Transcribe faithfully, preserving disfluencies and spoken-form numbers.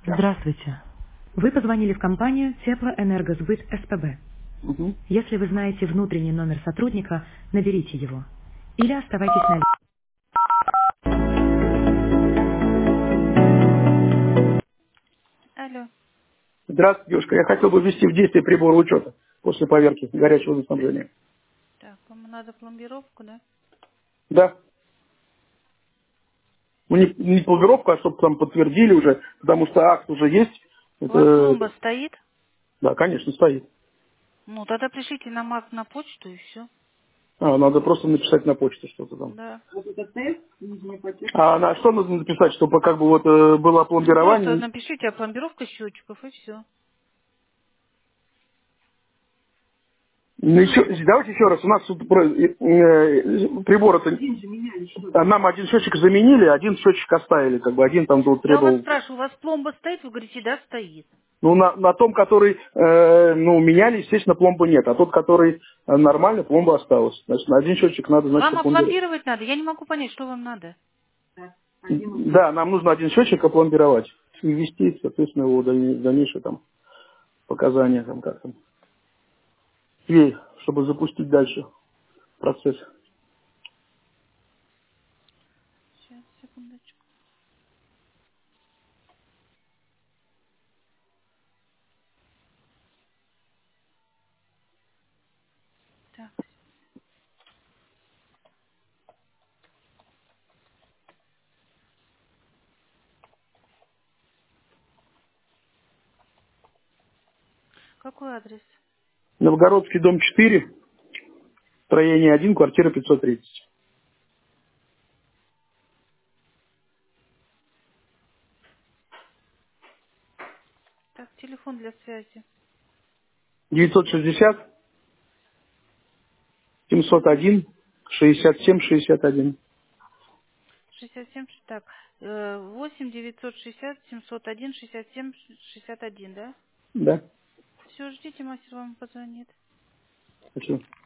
Здравствуйте. Вы позвонили в компанию Теплоэнергосбыт СПБ. Угу. Если вы знаете внутренний номер сотрудника, наберите его. Или оставайтесь на линии. Алло. Здравствуйте, девушка. Я хотел бы ввести в действие прибор учета после поверки горячего водоснабжения. Так, вам надо пломбировку, да? Да. Ну, не, не пломбировку, а чтобы там подтвердили уже, потому что акт уже есть. У вас Это, пломба стоит? да, конечно, стоит. Ну, тогда пришлите нам акт на почту и все. А, надо просто написать на почту что-то там. Да. А на что нужно написать, чтобы как бы вот э, было Ну, просто пломбирование? напишите, а пломбировка счетчиков и все. Ну, еще, давайте еще раз. У нас тут про- э, э, прибор-то... а Нам один счетчик заменили, один счетчик оставили. Как бы один там был, Я у вас требовал. спрашиваю, у вас пломба стоит? Вы говорите, да, стоит. Ну, на, на том, который, э, ну, меняли, естественно, пломбы нет. А тот, который э, нормальный, пломба осталась. Значит, на один счетчик надо, значит, Вам опломбировать. опломбировать надо? Я не могу понять, что вам надо. Да, нам нужно один счетчик опломбировать и ввести, соответственно, его в дальне- дальнейшее там показания, там как там, и чтобы запустить дальше процесс. Сейчас, секундочку. Так, какой адрес? Новгородский дом четыре, строение один, квартира пятьсот тридцать. Так, телефон для связи. девятьсот шестьдесят семьсот один шестьдесят семь шестьдесят один. шестьдесят семь, так, э, восемь девятьсот шестьдесят семьсот один шестьдесят семь шестьдесят один, да? Да, Все, ждите, мастер вам позвонит. спасибо.